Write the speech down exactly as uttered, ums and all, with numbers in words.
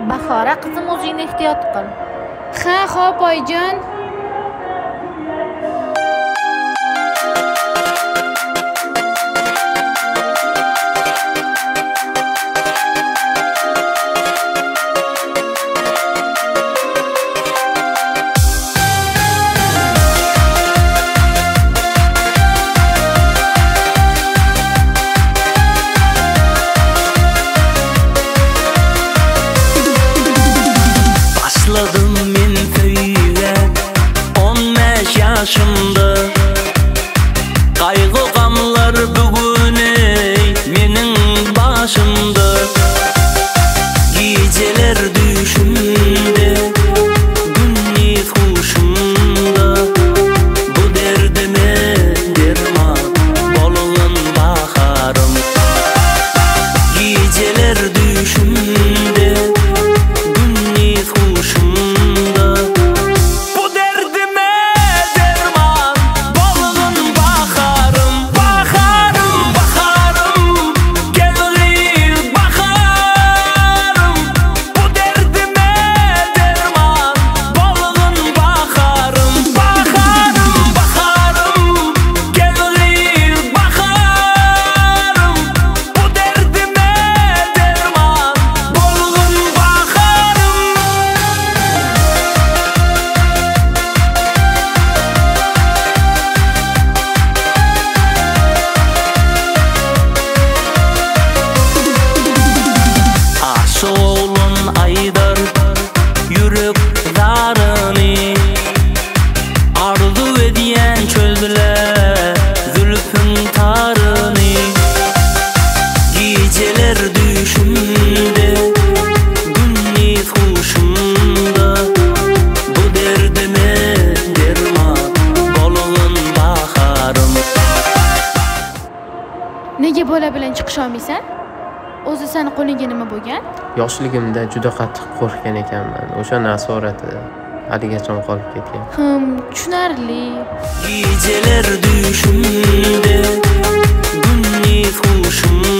Bahora qizim, o'zingni ehtiyot qil. Ha, xo'p oyijon. Başladım men köyge on beş yaşımda. Kaygı gamlar bugün ey menin başımda. Geceler düşümde, gündüz huşumda. Bu derdime derman bolğun baharım. Geceler düşümde, gündüz huşumda. Bu derdime derman bolğun baharım. Baharım, baharım, gelir baharım. Bu derdime derman bolğun baharım. Baharım, baharım, gelir baharım. Bu derdime derman bolğun baharım. Aşık olan aydar yürek darını. Arzu ediyen çözdüler zülfün tarını. Geceler düşümde, gündüz huşumda. Bu derdime derman bolğun baharım. Nega bola bilan chiqish olmaysan? O'zi seni qo'lingga nima bo'lgan? Yoshligimda juda qattiq qo'rqgan ekanman. O'sha nasorati haligacha qolib ketgan. Hım, tushunarli. Geceler düşümde, gündüz huşumda.